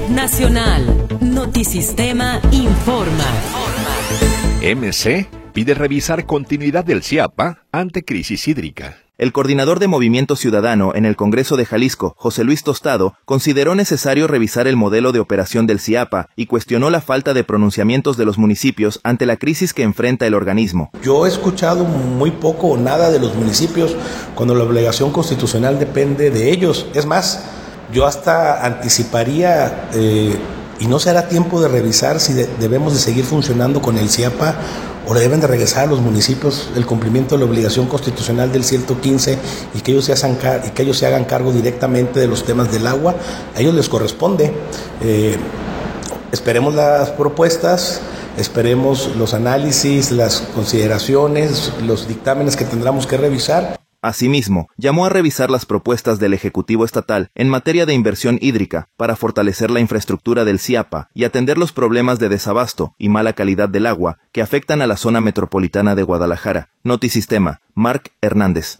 Nacional. Notisistema informa. MC pide revisar continuidad del CIAPA ante crisis hídrica. El coordinador de Movimiento Ciudadano en el Congreso de Jalisco, José Luis Tostado, consideró necesario revisar el modelo de operación del CIAPA y cuestionó la falta de pronunciamientos de los municipios ante la crisis que enfrenta el organismo. Yo he escuchado muy poco o nada de los municipios cuando la obligación constitucional depende de ellos. Es más, yo hasta anticiparía, y no será tiempo de revisar si debemos de seguir funcionando con el CIAPA o le deben de regresar a los municipios el cumplimiento de la obligación constitucional del 115 y que ellos se hagan cargo directamente de los temas del agua. A ellos les corresponde. Esperemos las propuestas, esperemos los análisis, las consideraciones, los dictámenes que tendremos que revisar. Asimismo, llamó a revisar las propuestas del Ejecutivo Estatal en materia de inversión hídrica para fortalecer la infraestructura del CIAPA y atender los problemas de desabasto y mala calidad del agua que afectan a la zona metropolitana de Guadalajara. Notisistema, Marc Hernández.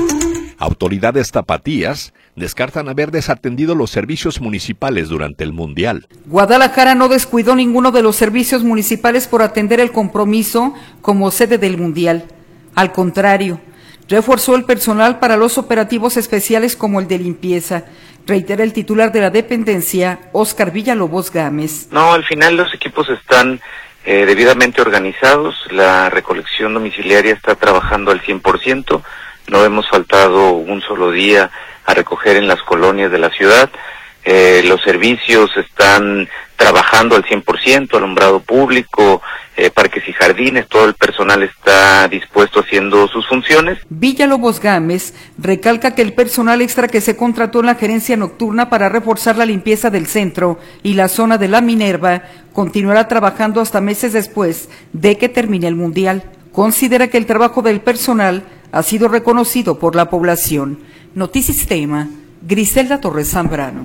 Autoridades tapatías descartan haber desatendido los servicios municipales durante el Mundial. Guadalajara no descuidó ninguno de los servicios municipales por atender el compromiso como sede del Mundial. Al contrario, reforzó el personal para los operativos especiales como el de limpieza, reitera el titular de la dependencia, Óscar Villalobos Gámez. No, al final los equipos están debidamente organizados, la recolección domiciliaria está trabajando al 100%, no hemos faltado un solo día a recoger en las colonias de la ciudad, los servicios están trabajando al 100%, alumbrado público, parques y jardines, todo el personal está dispuesto haciendo sus funciones. Villalobos Gámez recalca que el personal extra que se contrató en la gerencia nocturna para reforzar la limpieza del centro y la zona de la Minerva continuará trabajando hasta meses después de que termine el Mundial. Considera que el trabajo del personal ha sido reconocido por la población. Notisistema, Griselda Torres Zambrano.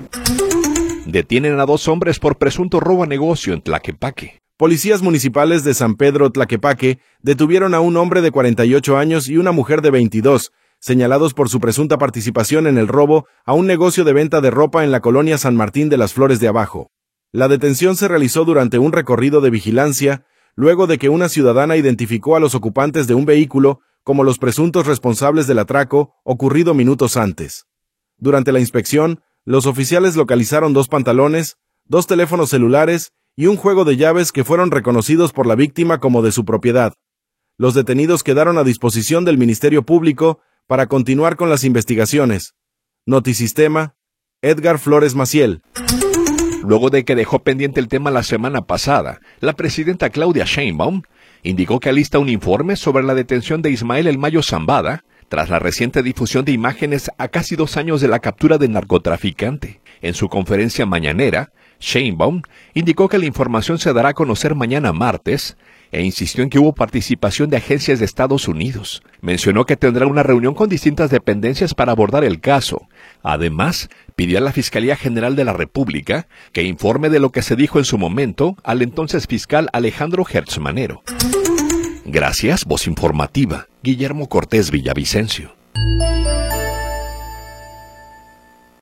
Detienen a 2 hombres por presunto robo a negocio en Tlaquepaque. Policías municipales de San Pedro Tlaquepaque detuvieron a un hombre de 48 años y una mujer de 22, señalados por su presunta participación en el robo a un negocio de venta de ropa en la colonia San Martín de las Flores de Abajo. La detención se realizó durante un recorrido de vigilancia, luego de que una ciudadana identificó a los ocupantes de un vehículo como los presuntos responsables del atraco ocurrido minutos antes. Durante la inspección, los oficiales localizaron 2 pantalones, 2 teléfonos celulares y un juego de llaves que fueron reconocidos por la víctima como de su propiedad. Los detenidos quedaron a disposición del Ministerio Público para continuar con las investigaciones. Notisistema, Edgar Flores Maciel. Luego de que dejó pendiente el tema la semana pasada, la presidenta Claudia Sheinbaum indicó que alista un informe sobre la detención de Ismael El Mayo Zambada, tras la reciente difusión de imágenes a casi 2 años de la captura del narcotraficante. En su conferencia mañanera, Sheinbaum indicó que la información se dará a conocer mañana martes e insistió en que hubo participación de agencias de Estados Unidos. Mencionó que tendrá una reunión con distintas dependencias para abordar el caso. Además, pidió a la Fiscalía General de la República que informe de lo que se dijo en su momento al entonces fiscal Alejandro Hertz Manero. Gracias, Voz Informativa, Guillermo Cortés Villavicencio.